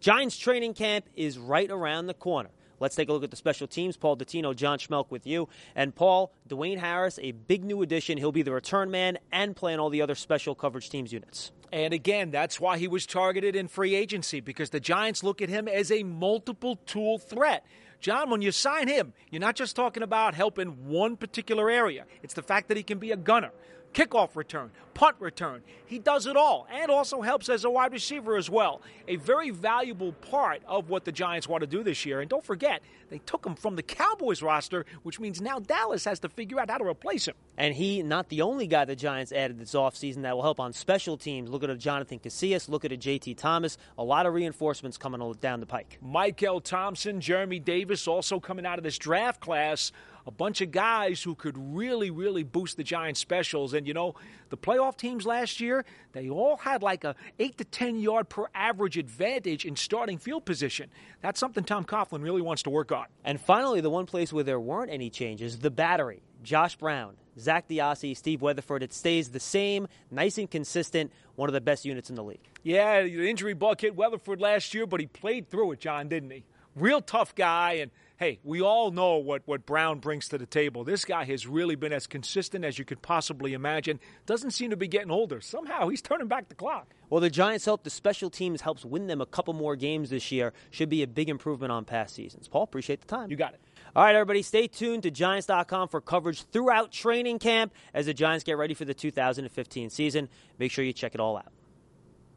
Giants training camp is right around the corner. Let's take a look at the special teams. Paul Dottino, John Schmelk with you. And Paul, Dwayne Harris, a big new addition. He'll be the return man and play on all the other special coverage teams units. And again, that's why he was targeted in free agency, because the Giants look at him as a multiple tool threat. John, when you sign him, you're not just talking about helping one particular area. It's the fact that he can be a gunner, kickoff return, punt return. He does it all, and also helps as a wide receiver as well. A very valuable part of what the Giants want to do this year. And don't forget, they took him from the Cowboys roster, which means now Dallas has to figure out how to replace him. And he, not the only guy the Giants added this offseason that will help on special teams. Look at a Jonathan Casillas, look at a J.T. Thomas. A lot of reinforcements coming down the pike. Michael Thompson, Jeremy Davis also coming out of this draft class. A bunch of guys who could really, really boost the Giants' specials. And, you know, the playoff teams last year, they all had like a 8 to 10 yard per average advantage in starting field position. That's something Tom Coughlin really wants to work on. And finally, the one place where there weren't any changes, the battery. Josh Brown, Zach DiOssi, Steve Weatherford. It stays the same, nice and consistent, one of the best units in the league. Yeah, the injury bug hit Weatherford last year, but he played through it, John, didn't he? Real tough guy, and hey, we all know what Brown brings to the table. This guy has really been as consistent as you could possibly imagine. Doesn't seem to be getting older. Somehow he's turning back the clock. Well, the Giants help the special teams helps win them a couple more games this year. Should be a big improvement on past seasons. Paul, appreciate the time. You got it. All right, everybody, stay tuned to Giants.com for coverage throughout training camp as the Giants get ready for the 2015 season. Make sure you check it all out.